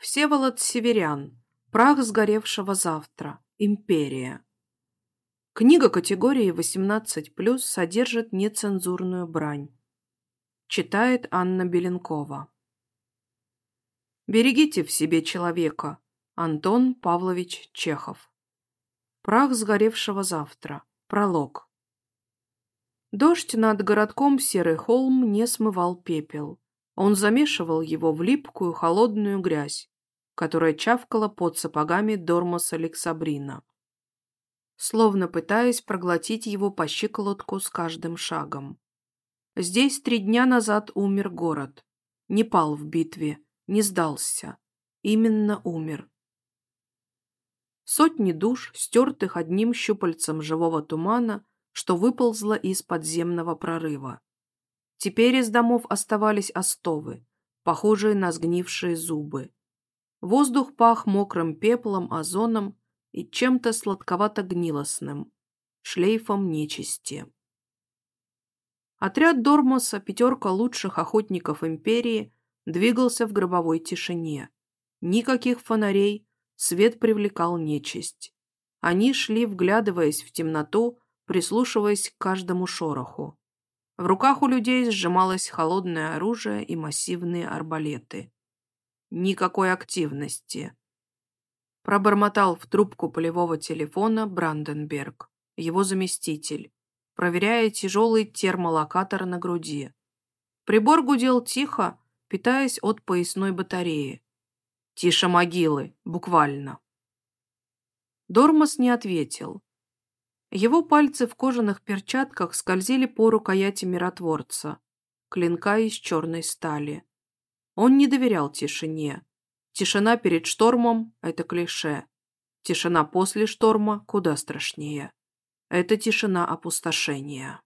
Всеволод Северян. Прах сгоревшего завтра. Империя. Книга категории 18+, содержит нецензурную брань. Читает Анна Беленкова. Берегите в себе человека. Антон Павлович Чехов. Прах сгоревшего завтра. Пролог. Дождь над городком Серый холм не смывал пепел. Он замешивал его в липкую холодную грязь, которая чавкала под сапогами Дормоса Лексабрина, словно пытаясь проглотить его по щиколотку с каждым шагом. Здесь 3 дня назад умер город. Не пал в битве, не сдался. Именно умер. Сотни душ, стертых одним щупальцем живого тумана, что выползло из подземного прорыва. Теперь из домов оставались остовы, похожие на сгнившие зубы. Воздух пах мокрым пеплом, озоном и чем-то сладковато-гнилостным, шлейфом нечисти. Отряд Дормоса, 5 лучших охотников империи, двигался в гробовой тишине. Никаких фонарей, свет привлекал нечисть. Они шли, вглядываясь в темноту, прислушиваясь к каждому шороху. В руках у людей сжималось холодное оружие и массивные арбалеты. Никакой активности. Пробормотал в трубку полевого телефона Бранденберг, его заместитель, проверяя тяжелый термолокатор на груди. Прибор гудел тихо, питаясь от поясной батареи. Тише могилы, буквально. Дормос не ответил. Его пальцы в кожаных перчатках скользили по рукояти миротворца, клинка из черной стали. Он не доверял тишине. Тишина перед штормом – это клише. Тишина после шторма куда страшнее. Это тишина опустошения.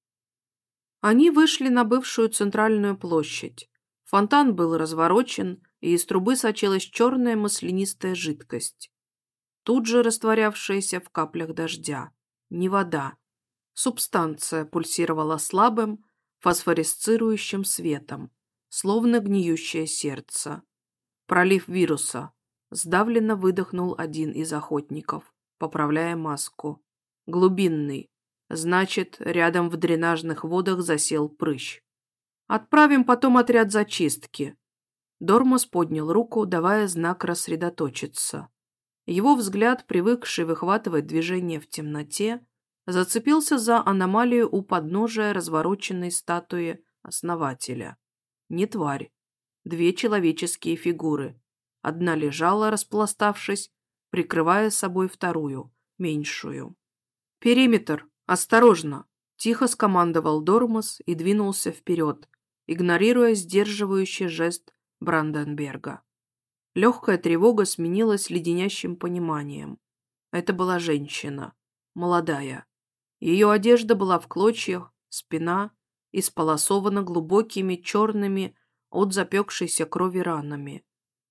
Они вышли на бывшую центральную площадь. Фонтан был разворочен, и из трубы сочилась черная маслянистая жидкость, тут же растворявшаяся в каплях дождя. Не вода. Субстанция пульсировала слабым, фосфоресцирующим светом, словно гниющее сердце. Пролив вируса. Сдавленно выдохнул один из охотников, поправляя маску. Глубинный. Значит, рядом в дренажных водах засел прыщ. Отправим потом отряд зачистки. Дормос поднял руку, давая знак рассредоточиться. Его взгляд, привыкший выхватывать движение в темноте, зацепился за аномалию у подножия развороченной статуи основателя. Не тварь. 2 человеческие фигуры. Одна лежала, распластавшись, прикрывая собой вторую, меньшую. «Периметр! Осторожно!» – тихо скомандовал Дормос и двинулся вперед, игнорируя сдерживающий жест Бранденберга. Легкая тревога сменилась леденящим пониманием. Это была женщина. Молодая. Ее одежда была в клочьях, спина исполосована глубокими черными от запекшейся крови ранами,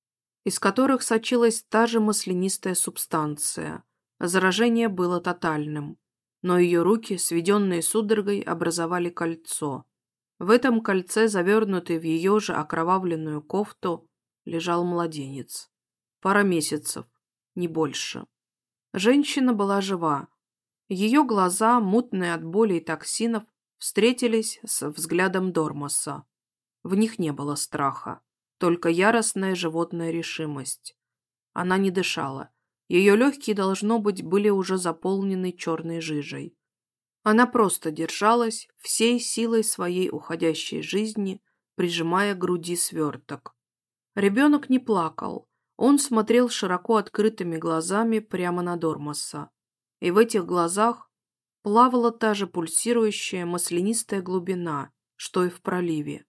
из которых сочилась та же маслянистая субстанция. Заражение было тотальным, но ее руки, сведенные судорогой, образовали кольцо. В этом кольце, завернутый в ее же окровавленную кофту, лежал младенец. 2 месяцев, не больше. Женщина была жива. Ее глаза, мутные от боли и токсинов, встретились с взглядом Дормоса. В них не было страха, только яростная животная решимость. Она не дышала. Ее легкие, должно быть, были уже заполнены черной жижей. Она просто держалась всей силой своей уходящей жизни, прижимая к груди сверток. Ребенок не плакал. Он смотрел широко открытыми глазами прямо на Дормоса. И в этих глазах плавала та же пульсирующая маслянистая глубина, что и в проливе.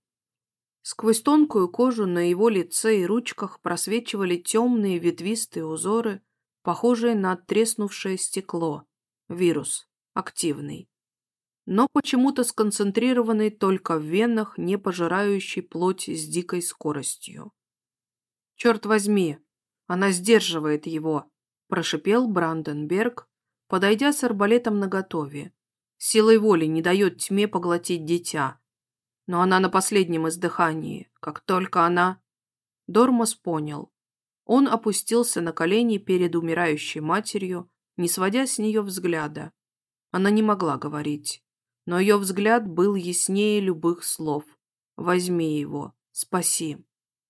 Сквозь тонкую кожу на его лице и ручках просвечивали темные ветвистые узоры, похожие на треснувшее стекло. Вирус. Активный. Но почему-то сконцентрированный только в венах, не пожирающий плоть с дикой скоростью. «Черт возьми! Она сдерживает его!» – прошипел Бранденберг, подойдя с арбалетом наготове. Силой воли не дает тьме поглотить дитя. Но она на последнем издыхании. Как только она... Дормос понял. Он опустился на колени перед умирающей матерью, не сводя с нее взгляда. Она не могла говорить, но ее взгляд был яснее любых слов. «Возьми его, спаси».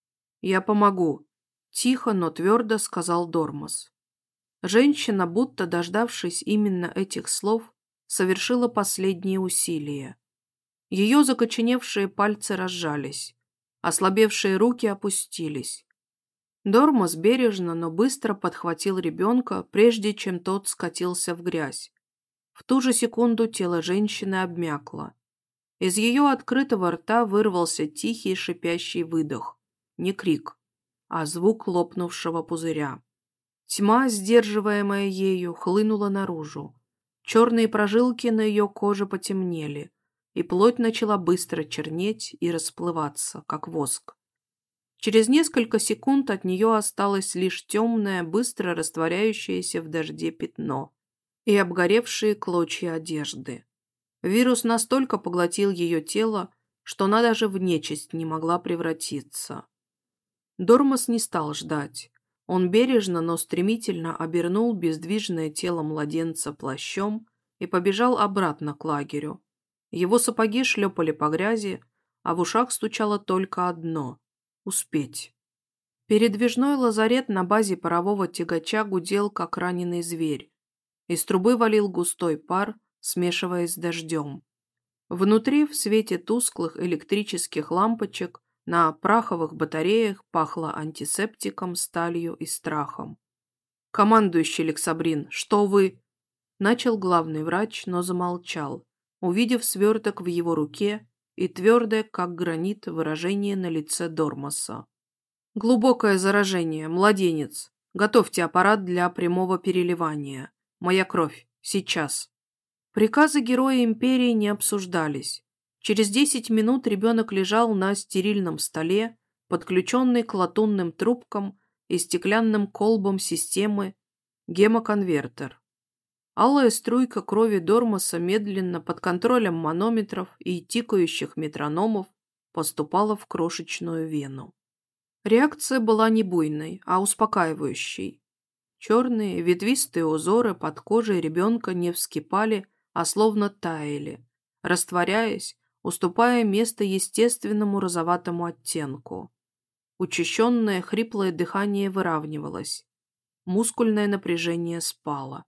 «Я помогу», – тихо, но твердо сказал Дормас. Женщина, будто дождавшись именно этих слов, совершила последние усилия. Ее закоченевшие пальцы разжались, ослабевшие руки опустились. Дормас бережно, но быстро подхватил ребенка, прежде чем тот скатился в грязь. В ту же секунду тело женщины обмякло. Из ее открытого рта вырвался тихий шипящий выдох. Не крик, а звук лопнувшего пузыря. Тьма, сдерживаемая ею, хлынула наружу. Черные прожилки на ее коже потемнели, и плоть начала быстро чернеть и расплываться, как воск. Через несколько секунд от нее осталось лишь темное, быстро растворяющееся в дожде пятно и обгоревшие клочья одежды. Вирус настолько поглотил ее тело, что она даже в нечисть не могла превратиться. Дормас не стал ждать. Он бережно, но стремительно обернул бездвижное тело младенца плащом и побежал обратно к лагерю. Его сапоги шлепали по грязи, а в ушах стучало только одно – успеть. Передвижной лазарет на базе парового тягача гудел, как раненый зверь. Из трубы валил густой пар, смешиваясь с дождем. Внутри, в свете тусклых электрических лампочек, на праховых батареях пахло антисептиком, сталью и страхом. «Командующий Лексабрин, что вы...» Начал главный врач, но замолчал, увидев сверток в его руке и твердое, как гранит, выражение на лице Дормаса. «Глубокое заражение, младенец. Готовьте аппарат для прямого переливания. Моя кровь. Сейчас». Приказы героя империи не обсуждались. Через 10 минут ребенок лежал на стерильном столе, подключенный к латунным трубкам и стеклянным колбам системы гемоконвертер. Алая струйка крови Дормаса медленно под контролем манометров и тикающих метрономов поступала в крошечную вену. Реакция была не буйной, а успокаивающей. Черные ветвистые узоры под кожей ребенка не вскипали, а словно таяли, растворяясь, уступая место естественному розоватому оттенку. Учащенное хриплое дыхание выравнивалось. Мускульное напряжение спало.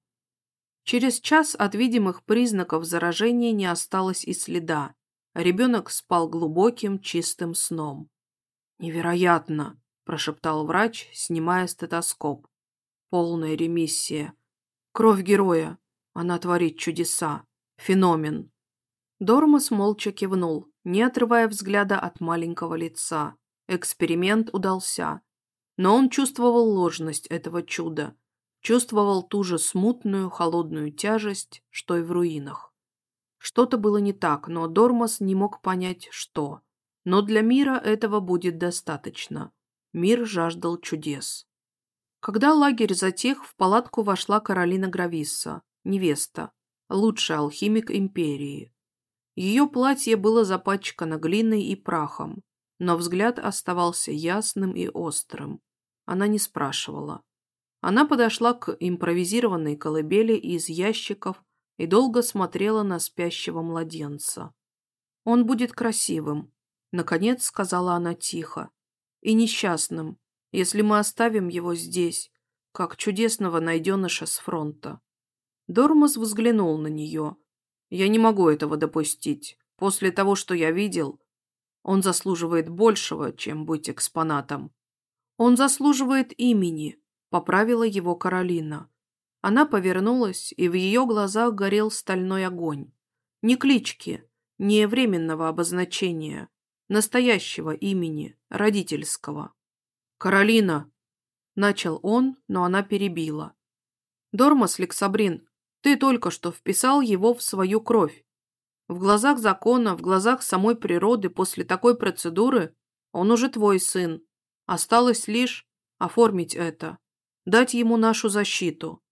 Через час от видимых признаков заражения не осталось и следа. Ребенок спал глубоким, чистым сном. «Невероятно!» – прошептал врач, снимая стетоскоп. «Полная ремиссия. Кровь героя. Она творит чудеса. Феномен». Дормас молча кивнул, не отрывая взгляда от маленького лица. Эксперимент удался. Но он чувствовал ложность этого чуда. Чувствовал ту же смутную, холодную тяжесть, что и в руинах. Что-то было не так, но Дормас не мог понять, что. Но для мира этого будет достаточно. Мир жаждал чудес. Когда лагерь затих, в палатку вошла Каролина Грависса, невеста, лучший алхимик империи. Ее платье было запачкано глиной и прахом, но взгляд оставался ясным и острым. Она не спрашивала. Она подошла к импровизированной колыбели из ящиков и долго смотрела на спящего младенца. «Он будет красивым», — наконец сказала она тихо, — «и несчастным, если мы оставим его здесь, как чудесного найденыша с фронта». Дормас взглянул на нее. «Я не могу этого допустить. После того, что я видел, он заслуживает большего, чем быть экспонатом». «Он заслуживает имени», — поправила его Каролина. Она повернулась, и в ее глазах горел стальной огонь. Не клички, не временного обозначения, настоящего имени, родительского. «Каролина!» — начал он, но она перебила. «Дормас Лексабрин, ты только что вписал его в свою кровь. В глазах закона, в глазах самой природы после такой процедуры он уже твой сын. Осталось лишь оформить это, дать ему нашу защиту».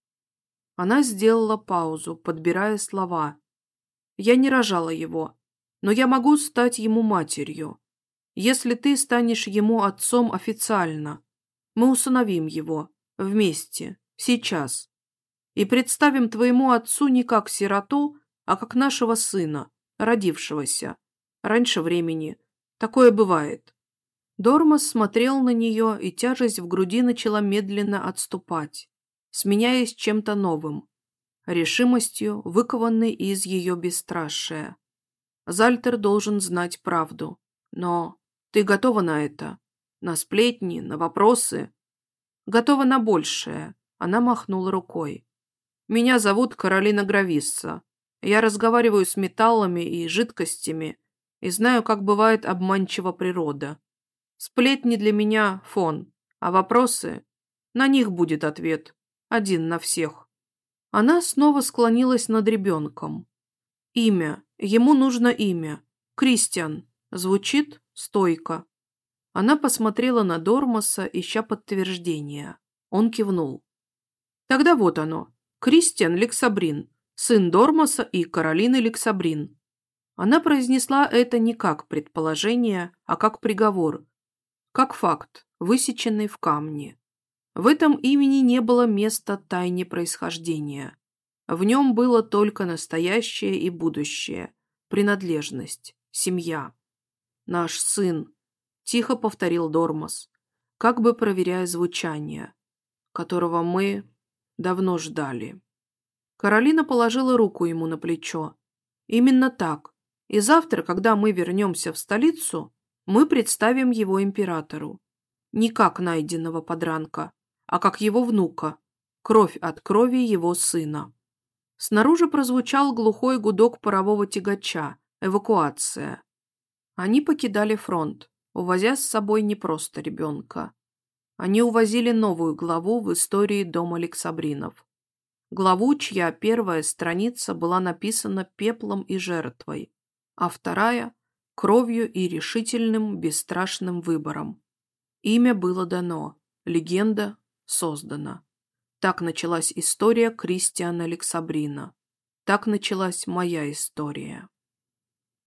Она сделала паузу, подбирая слова. «Я не рожала его, но я могу стать ему матерью. Если ты станешь ему отцом официально, Мы усыновим его. Вместе. Сейчас. И представим твоему отцу не как сироту, а как нашего сына, родившегося. Раньше времени. Такое бывает». Дормас смотрел на нее, и тяжесть в груди начала медленно отступать, сменяясь чем-то новым, решимостью, выкованной из ее бесстрашия. Зальтер должен знать правду. Но ты готова на это? На сплетни, на вопросы? Готова на большее. Она махнула рукой. Меня зовут Каролина Грависса. Я разговариваю с металлами и жидкостями и знаю, как бывает обманчива природа. Сплетни для меня фон, а вопросы? На них будет ответ. Один на всех. Она снова склонилась над ребенком. Имя. Ему нужно имя. Кристиан. Звучит стойко. Она посмотрела на Дормаса, ища подтверждения. Он кивнул. Тогда вот оно. Кристиан Лексабрин. Сын Дормаса и Каролины Лексабрин. Она произнесла это не как предположение, а как приговор. Как факт, высеченный в камне. В этом имени не было места тайне происхождения. В нем было только настоящее и будущее, принадлежность, семья. «Наш сын», – тихо повторил Дормас, как бы проверяя звучание, которого мы давно ждали. Каролина положила руку ему на плечо. «Именно так. И завтра, когда мы вернемся в столицу, мы представим его императору. Не как найденного подранка, а как его внука, кровь от крови его сына». Снаружи прозвучал глухой гудок парового тягача, эвакуация. Они покидали фронт, увозя с собой не просто ребенка. Они увозили новую главу в истории дома Лексабринов. Главу, чья первая страница была написана пеплом и жертвой, а вторая – кровью и решительным, бесстрашным выбором. Имя было дано, легенда создана. Так началась история Кристиана Лексабрина. Так началась моя история.